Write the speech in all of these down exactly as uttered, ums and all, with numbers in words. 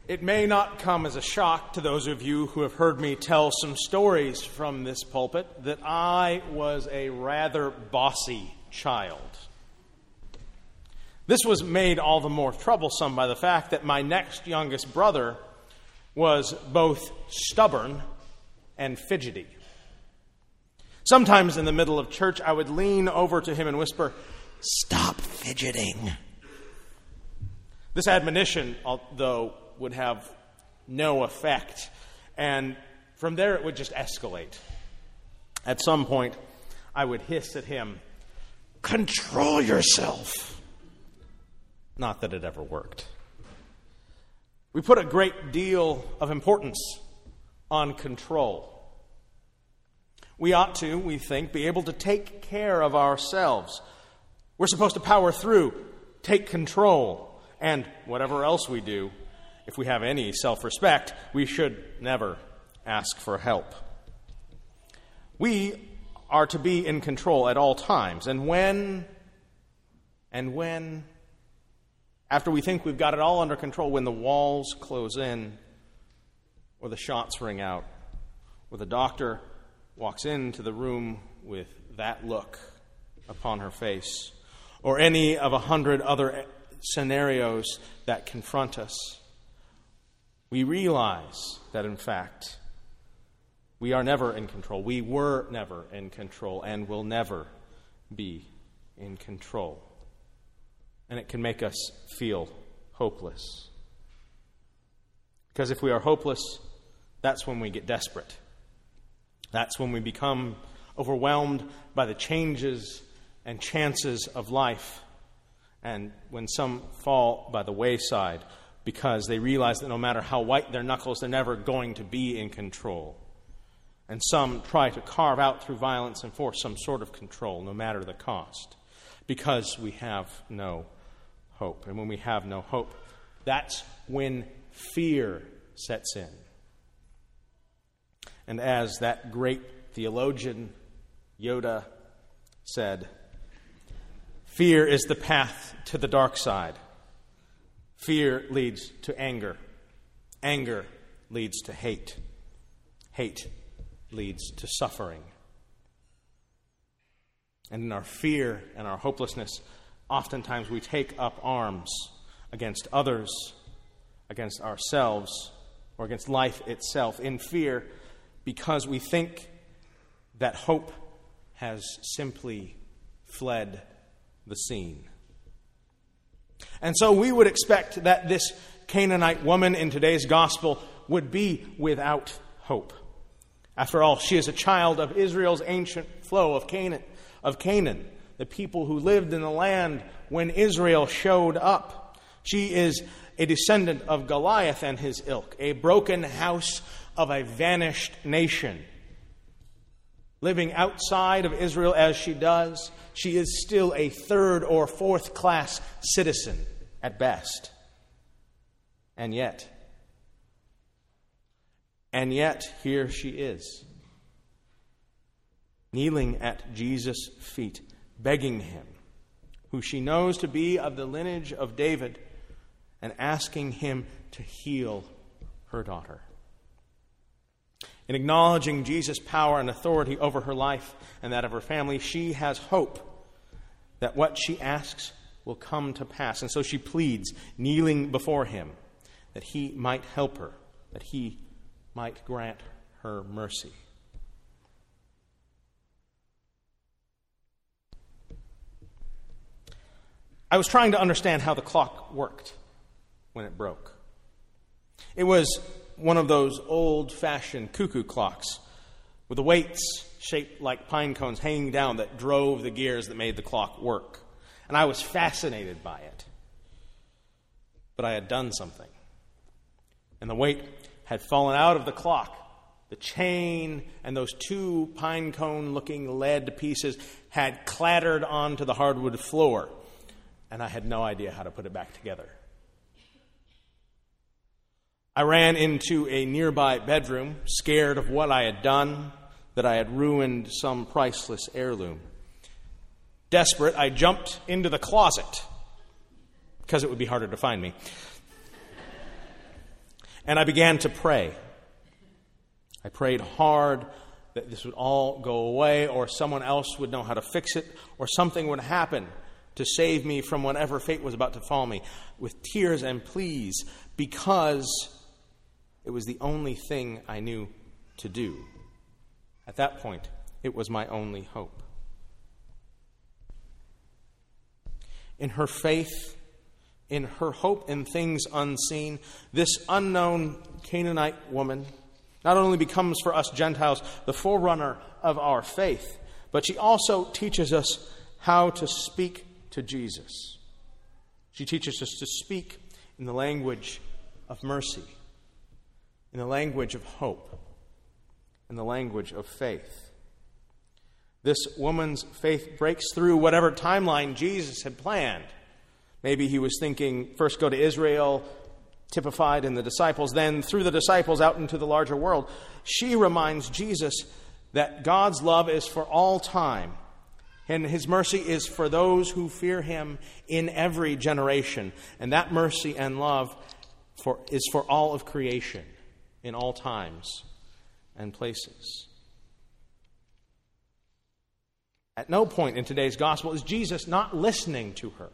It may not come as a shock to those of you who have heard me tell some stories from this pulpit that I was a rather bossy child. This was made all the more troublesome by the fact that my next youngest brother was both stubborn and fidgety. Sometimes in the middle of church, I would lean over to him and whisper, "Stop fidgeting." This admonition, though, would have no effect, and from there it would just escalate. At some point, I would hiss at him, "Control yourself." Not that it ever worked. We put a great deal of importance on control. We ought to, we think, be able to take care of ourselves. We're supposed to power through, take control, and whatever else we do, if we have any self-respect, we should never ask for help. We are to be in control at all times, and when, and when, after we think we've got it all under control, when the walls close in, or the shots ring out, or the doctor walks into the room with that look upon her face, or any of a hundred other scenarios that confront us, we realize that, in fact, we are never in control. We were never in control and will never be in control. And it can make us feel hopeless. Because if we are hopeless, that's when we get desperate. That's when we become overwhelmed by the changes and chances of life, and when some fall by the wayside because they realize that no matter how white their knuckles, they're never going to be in control. And some try to carve out through violence and force some sort of control, no matter the cost, because we have no hope. And when we have no hope, that's when fear sets in. And as that great theologian Yoda said, fear is the path to the dark side. Fear leads to anger. Anger leads to hate. Hate leads to suffering. And in our fear and our hopelessness, oftentimes we take up arms against others, against ourselves, or against life itself in fear, because we think that hope has simply fled the scene. And so we would expect that this Canaanite woman in today's gospel would be without hope. After all, she is a child of Israel's ancient flow of Canaan, of Canaan, the people who lived in the land when Israel showed up. She is a descendant of Goliath and his ilk, a broken house of a vanished nation. Living outside of Israel as she does, she is still a third or fourth class citizen at best. And yet, and yet, here she is, kneeling at Jesus' feet, begging him, who she knows to be of the lineage of David, and asking him to heal her daughter. In acknowledging Jesus' power and authority over her life and that of her family, she has hope that what she asks will come to pass. And so she pleads, kneeling before him, that he might help her, that he might grant her mercy. I was trying to understand how the clock worked when it broke. It was one of those old-fashioned cuckoo clocks with the weights shaped like pine cones hanging down that drove the gears that made the clock work. And I was fascinated by it. But I had done something. And the weight had fallen out of the clock. The chain and those two pine cone-looking lead pieces had clattered onto the hardwood floor. And I had no idea how to put it back together. I ran into a nearby bedroom, scared of what I had done, that I had ruined some priceless heirloom. Desperate, I jumped into the closet, because it would be harder to find me. And I began to pray. I prayed hard that this would all go away, or someone else would know how to fix it, or something would happen to save me from whatever fate was about to fall me, with tears and pleas, because it was the only thing I knew to do. At that point, it was my only hope. In her faith, in her hope in things unseen, this unknown Canaanite woman not only becomes for us Gentiles the forerunner of our faith, but she also teaches us how to speak to Jesus. She teaches us to speak in the language of mercy, in the language of hope, in the language of faith. This woman's faith breaks through whatever timeline Jesus had planned. Maybe he was thinking, first go to Israel, typified in the disciples, then through the disciples out into the larger world. She reminds Jesus that God's love is for all time, and his mercy is for those who fear him in every generation. And that mercy and love for, is for all of creation in all times and places. At no point in today's gospel is Jesus not listening to her.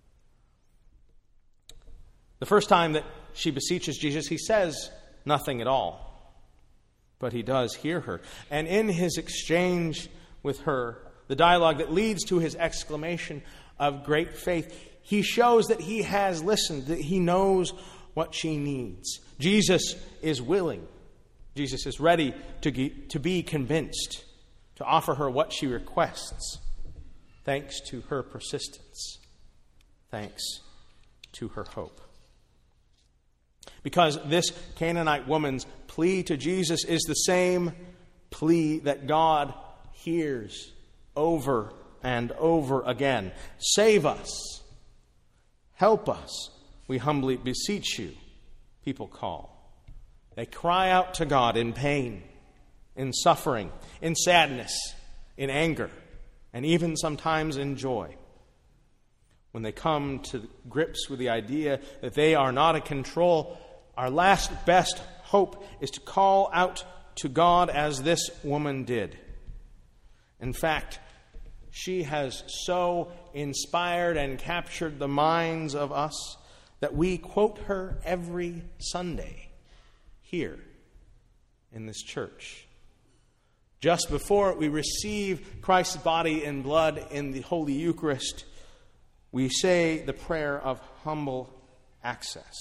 The first time that she beseeches Jesus, he says nothing at all. But he does hear her. And in his exchange with her, the dialogue that leads to his exclamation of great faith, he shows that he has listened, that he knows what she needs. Jesus is willing. Jesus is ready to, ge- to be convinced, to offer her what she requests, thanks to her persistence, thanks to her hope. Because this Canaanite woman's plea to Jesus is the same plea that God hears over and over again. Save us. Help us. We humbly beseech you, people call. They cry out to God in pain, in suffering, in sadness, in anger, and even sometimes in joy. When they come to grips with the idea that they are not in control, our last best hope is to call out to God as this woman did. In fact, she has so inspired and captured the minds of us that we quote her every Sunday here in this church. Just before we receive Christ's body and blood in the Holy Eucharist, we say the prayer of humble access.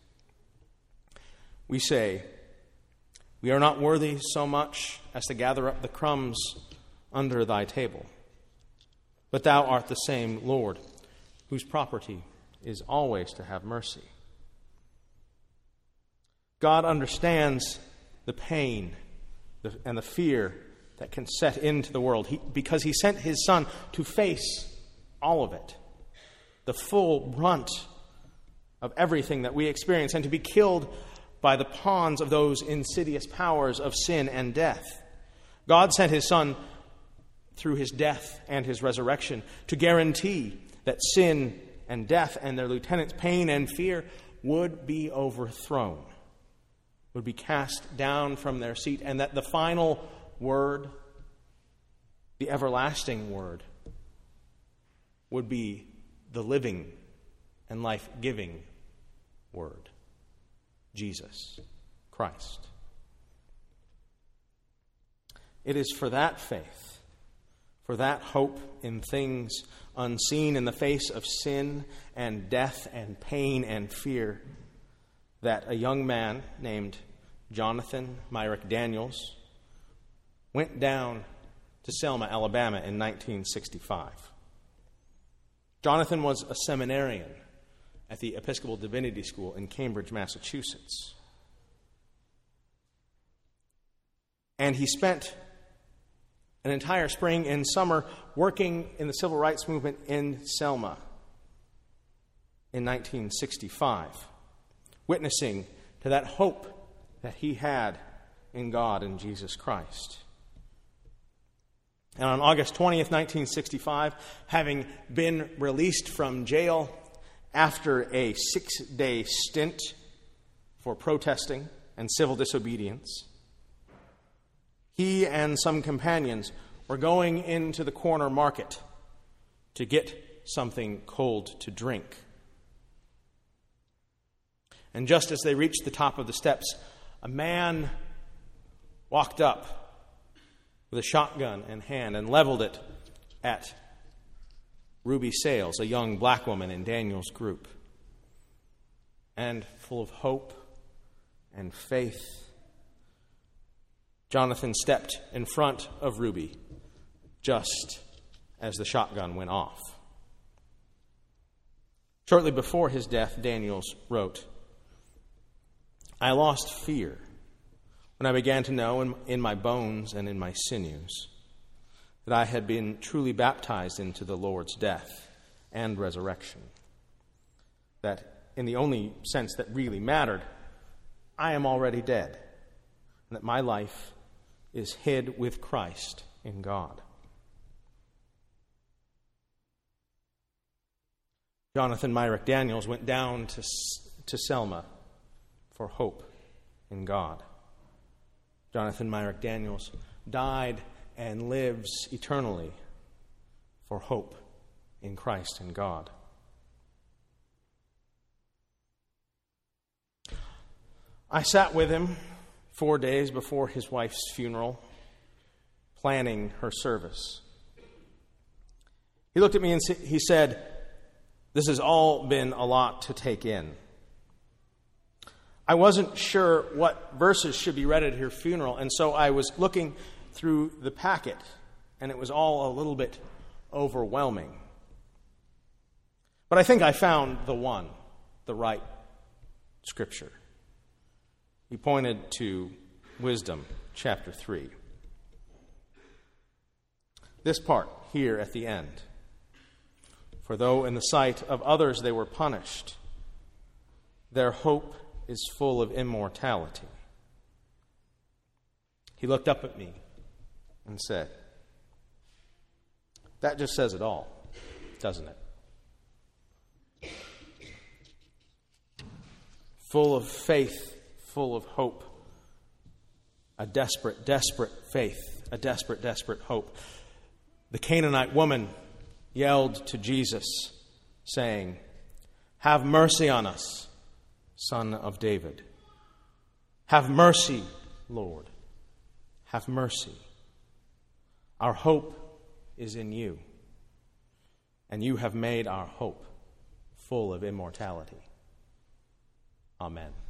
We say, we are not worthy so much as to gather up the crumbs under thy table, but thou art the same Lord, whose property is always to have mercy. God understands the pain and the fear that can set into the world he, because he sent his Son to face all of it, the full brunt of everything that we experience, and to be killed by the pawns of those insidious powers of sin and death. God sent his Son through his death and his resurrection to guarantee that sin and death and their lieutenants, pain and fear, would be overthrown, would be cast down from their seat, and that the final word, the everlasting word, would be the living and life-giving word, Jesus Christ. It is for that faith, for that hope in things unseen in the face of sin and death and pain and fear, that a young man named Jonathan Myrick Daniels went down to Selma, Alabama in nineteen sixty-five. Jonathan was a seminarian at the Episcopal Divinity School in Cambridge, Massachusetts. And he spent an entire spring and summer working in the civil rights movement in Selma in nineteen sixty-five, witnessing to that hope that he had in God and Jesus Christ. And on August twentieth, nineteen sixty-five, having been released from jail after a six-day stint for protesting and civil disobedience, he and some companions were going into the corner market to get something cold to drink. And just as they reached the top of the steps, a man walked up with a shotgun in hand and leveled it at Ruby Sales, a young black woman in Daniel's group. And full of hope and faith, Jonathan stepped in front of Ruby just as the shotgun went off. Shortly before his death, Daniels wrote, "I lost fear when I began to know in, in my bones and in my sinews that I had been truly baptized into the Lord's death and resurrection. That in the only sense that really mattered, I am already dead, and that my life is hid with Christ in God." Jonathan Myrick Daniels went down to, to Selma for hope in God. Jonathan Myrick Daniels died and lives eternally for hope in Christ and God. I sat with him four days before his wife's funeral, planning her service. He looked at me and he said, "This has all been a lot to take in." I wasn't sure what verses should be read at her funeral, and so I was looking through the packet, and it was all a little bit overwhelming. But I think I found the one, the right scripture. He pointed to Wisdom, chapter three. This part here at the end. "For though in the sight of others they were punished, their hope is full of immortality." He looked up at me and said, "That just says it all, doesn't it?" Full of faith, full of hope, a desperate, desperate faith, a desperate, desperate hope. The Canaanite woman yelled to Jesus, saying, "Have mercy on us, Son of David. Have mercy, Lord. Have mercy. Our hope is in you, and you have made our hope full of immortality." Amen.